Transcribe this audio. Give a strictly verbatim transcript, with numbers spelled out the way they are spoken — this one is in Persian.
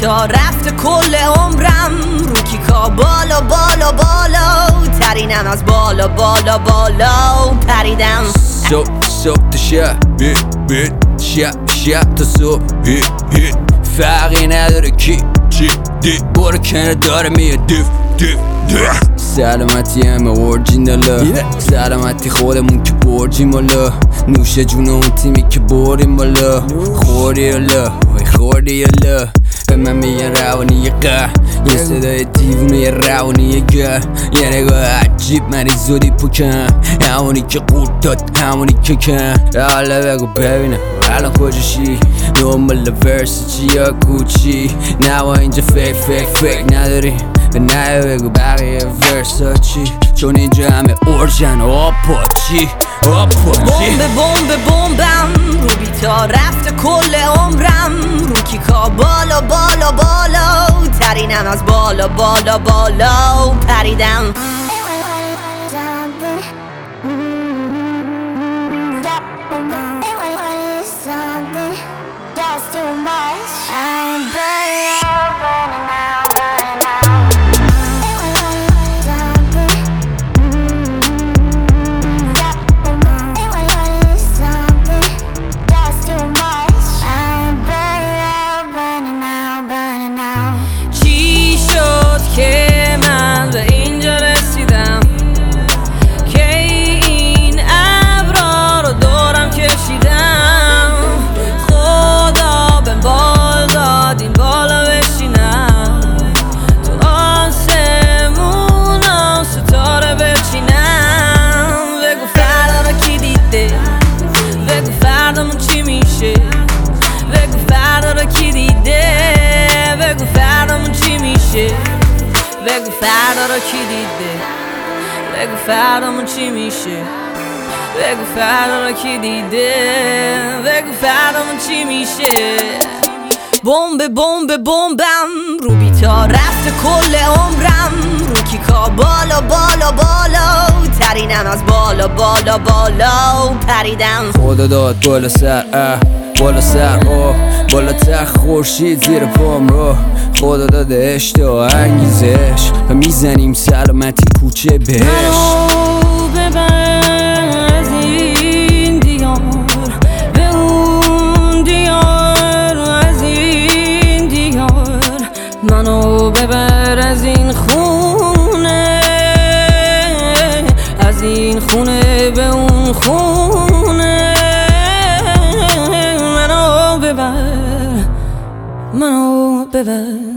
تا رفته کل عمرم رو کیکا بالا بالا بالا ترینم از بالا بالا بالا پریدم. صبح صبح تا شب بیت شب شب تا صبح هیت هیت فرقی نداره کی چی دی برو کنه داره میه دیف دیف دیف. سلامتی همه اورجینالا سلامتی خودمون که برجیم بالا نوش جون اون تیمی که بریم بالا خوردی الا وای خوردی الا به من میگن روانی قه یه صدای دیوونه یه روانی گه یه نگاه عجیب منی زودی پوکم همونی که قورت داد همونی که کم حالا بگو ببینم الان کجاشی دنبال ورس چی یا کوچی نوا اینجا فیک فیک فیک نداری به نه بگو بقیه ورس ها چی چون اینجا همه اورجن آپاچی آپاچی. بمب بمب بمبم رو بیتا رفته کل عمرم رو کیکا بالا بالا بالا ترینم از بالا بالا بالا پریدم. که من به اینجا رسیدم که این ابرا رو دورم کشیدم خدا به بال داد این بالا بشینم تو آسمونا ستاره بچینم. بگو فردا رو کی دیده بگو فردامون چی میشه بگو فردا رو کی دیده بگو فردامون چی میشه بگو فردا رو کی دیده بگو فردامون چی میشه بگو فردا رو کی دیده بگو فردامون چی میشه. بمب بمب بمبم رو بیتا رفته کل عمرم رو کیکا بالا بالا بالا ترینم از بالا بالا بالا پریدم. خدا داد بالا سر اه بالا سر آه بالاتر خورشید زیر پام رو خدا داده اشتها انگیزش و میزنیم سلامتی کوچه بهش. منو ببر از این دیار به اون دیار از این دیار منو ببر از این خونه از این خونه به اون خونه منو ببر منو ببر